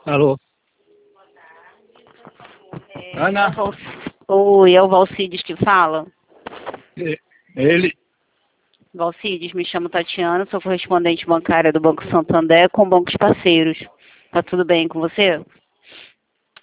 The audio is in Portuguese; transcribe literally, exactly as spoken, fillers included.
Alô? É, Ana? Val- Oi, é o Valcides que fala? E- Ele? Valcides, me chamo Tatiana, sou correspondente bancária do Banco Santander com bancos parceiros. Tá tudo bem com você?